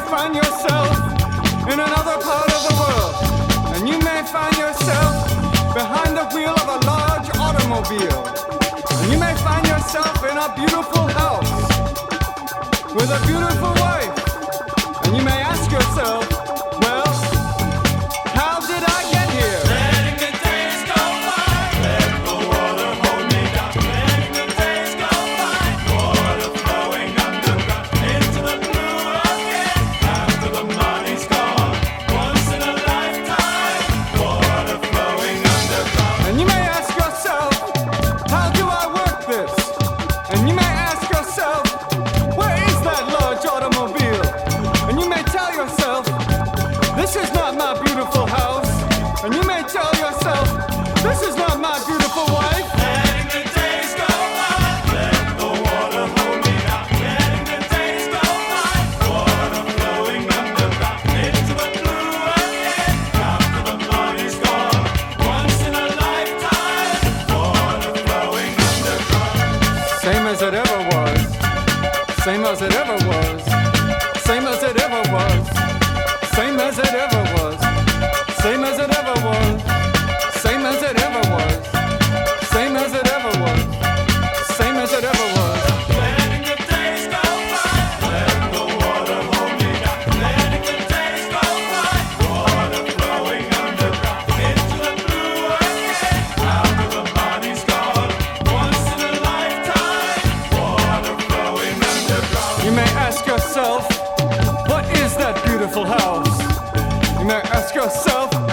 find yourself in another part of the world, and you may find yourself behind the wheel of a large automobile, and you may find yourself in a beautiful house with a beautiful wife, and you may ask yourself, well, how did I get here? Letting the days go by, let the water hold me down. Letting the days go by, water flowing underground into the blue again. After the money's gone, once in a lifetime, water flowing underground. And you may ask yourself, how do I work this? And you may ask yourself, where is that large automobile? And you may tell yourself, this is not my beautiful house. And you may tell yourself, this is not my beautiful wife. Letting the days go by, let the water hold me down. Letting the days go by, water flowing underground into the blue again. After the money's gone, once in a lifetime, water flowing underground. Same as it ever was. Same as it ever was. Same as it ever was. Same as it ever was. Same as it ever was. Same as it ever was. Same as it ever was. Same as it ever was. Letting the days go by, let the water hold me down. Letting the days go by, water flowing underground into the blue again. After the money's gone, once in a lifetime, water flowing underground. You may ask yourself, what is that beautiful house? You may ask yourself,